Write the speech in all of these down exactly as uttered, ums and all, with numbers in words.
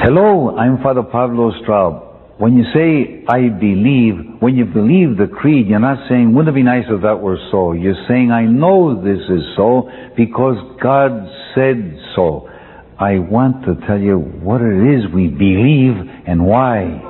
Hello, I'm Father Pablo Straub. When you say, I believe, when you believe the creed, you're not saying, wouldn't it be nice if that were so? You're saying, I know this is so because God said so. I want to tell you what it is we believe and why.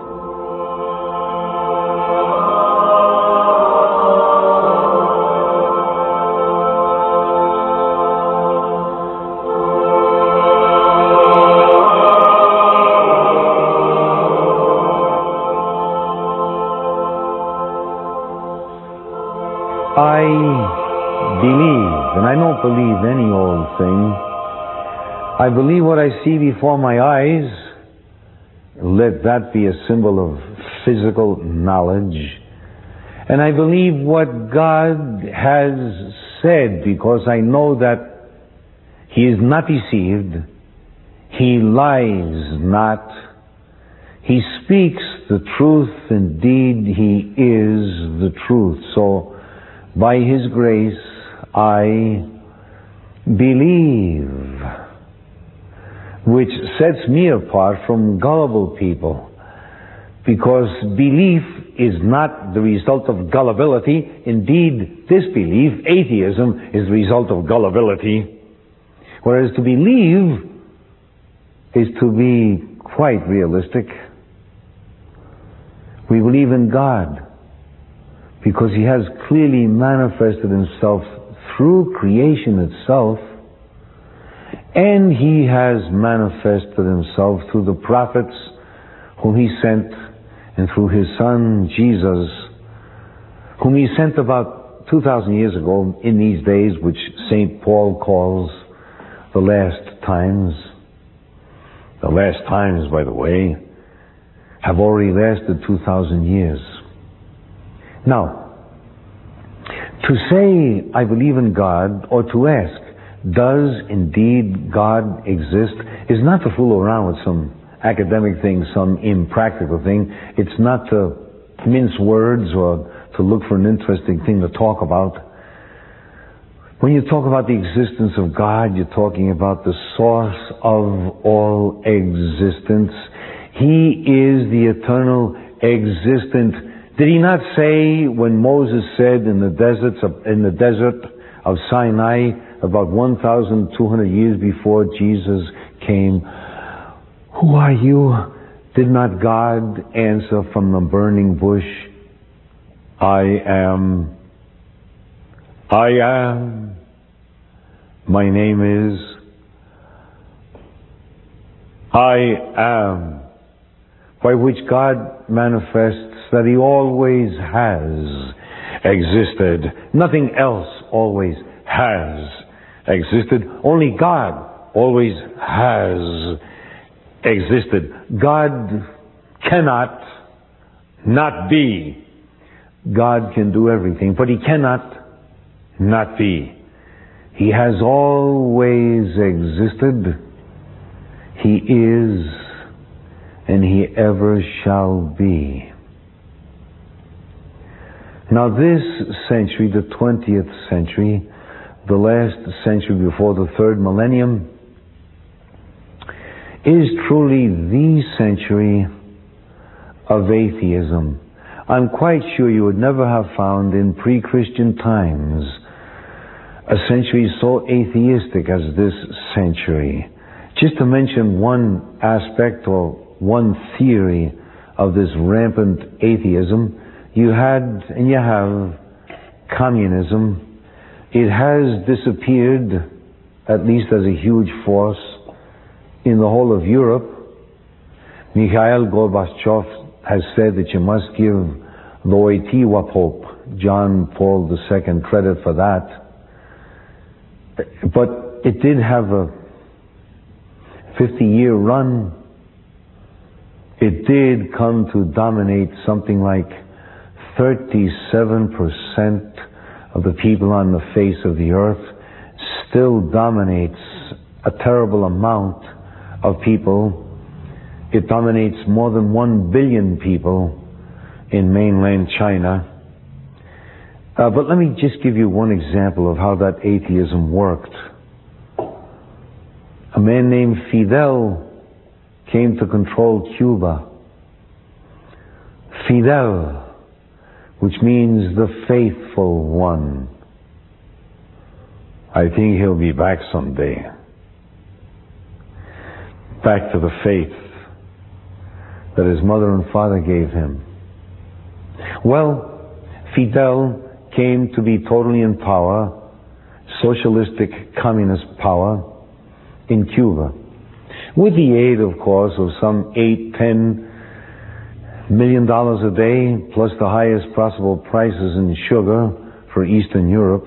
I believe, and I don't believe any old thing. I believe what I see before my eyes. Let that be a symbol of physical knowledge. And I believe what God has said because I know that He is not deceived. He lies not. He speaks the truth. Indeed, He is the truth. So, by His grace, I believe, which sets me apart from gullible people, because belief is not the result of gullibility. Indeed, disbelief, atheism, is the result of gullibility. Whereas to believe is to be quite realistic. We believe in God because He has clearly manifested Himself through creation itself, and He has manifested Himself through the prophets whom He sent, and through His Son, Jesus, whom He sent about two thousand years ago in these days, which Saint Paul calls the last times. The last times, by the way, have already lasted two thousand years. Now, to say, I believe in God, or to ask, does indeed God exist, is not to fool around with some academic thing, some impractical thing. It's not to mince words or to look for an interesting thing to talk about. When you talk about the existence of God, you're talking about the source of all existence. He is the eternal existent. Did He not say when Moses said in the deserts of, in the desert of Sinai about one thousand two hundred years before Jesus came, who are you? Did not God answer from the burning bush, I am, I am, my name is, I am, by which God manifests that He always has existed. Nothing else always has existed. Only God always has existed. God cannot not be. God can do everything, but He cannot not be. He has always existed. He is, and He ever shall be. Now this century, the twentieth century, the last century before the third millennium, is truly the century of atheism. I'm quite sure you would never have found in pre-Christian times a century so atheistic as this century. Just to mention one aspect or one theory of this rampant atheism, you had and you have communism. It has disappeared, at least as a huge force, in the whole of Europe. Mikhail Gorbachev has said that you must give the Wojtyła Pope, John Paul the Second, credit for that. But it did have a fifty-year run. It did come to dominate something like thirty-seven percent of the people on the face of the earth. Still dominates a terrible amount of people. It dominates more than one billion people in mainland China. Uh, but let me just give you one example of how that atheism worked. A man named Fidel came to control Cuba. Fidel, which means the faithful one. I think he'll be back someday. Back to the faith that his mother and father gave him. Well, Fidel came to be totally in power, socialistic communist power, in Cuba. With the aid, of course, of some eight, ten million dollars a day, plus the highest possible prices in sugar for Eastern Europe.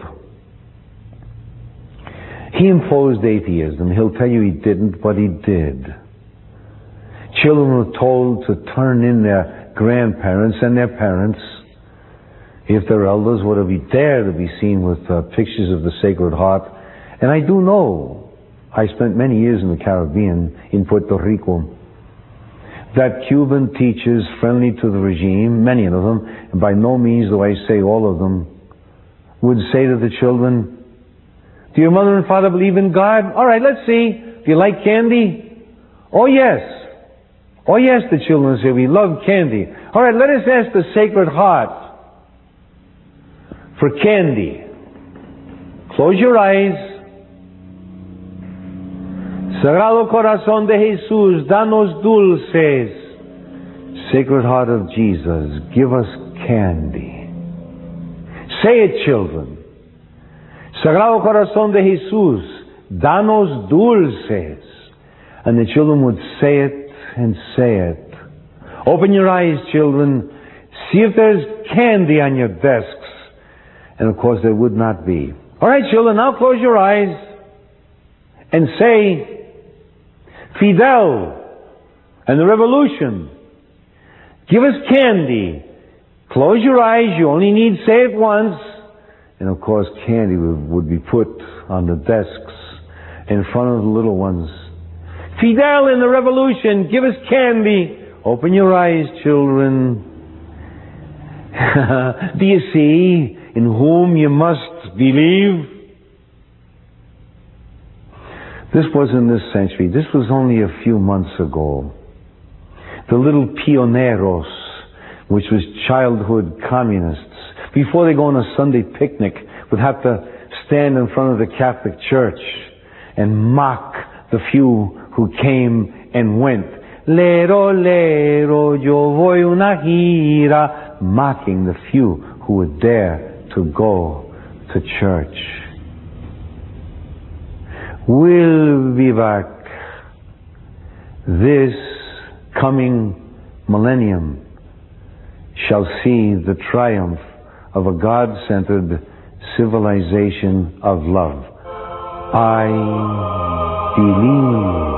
He imposed atheism. He'll tell you he didn't, but he did. Children were told to turn in their grandparents and their parents, if their elders were to be there to be seen with uh, pictures of the Sacred Heart. And I do know, I spent many years in the Caribbean, in Puerto Rico, that Cuban teachers friendly to the regime, many of them, and by no means do I say all of them, would say to the children, do your mother and father believe in God? All right, let's see. Do you like candy? Oh, yes. Oh, yes, the children say, we love candy. All right, let us ask the Sacred Heart for candy. Close your eyes. Sagrado Corazón de Jesús, danos dulces. Sacred Heart of Jesus, give us candy. Say it, children. Sagrado Corazón de Jesús, danos dulces. And the children would say it and say it. Open your eyes, children. See if there's candy on your desks. And of course there would not be. All right, children, now close your eyes and say, Fidel and the revolution, give us candy. Close your eyes, you only need to say it once. And of course candy would, would be put on the desks in front of the little ones. Fidel and the revolution, give us candy. Open your eyes, children. Do you see in whom you must believe? This wasn't this century. This was only a few months ago. The little pioneros, which was childhood communists, before they go on a Sunday picnic, would have to stand in front of the Catholic Church and mock the few who came and went. Lero, lero, yo voy una gira, mocking the few who would dare to go to church. We'll be back this coming millennium shall see the triumph of a God-centered civilization of love. I believe.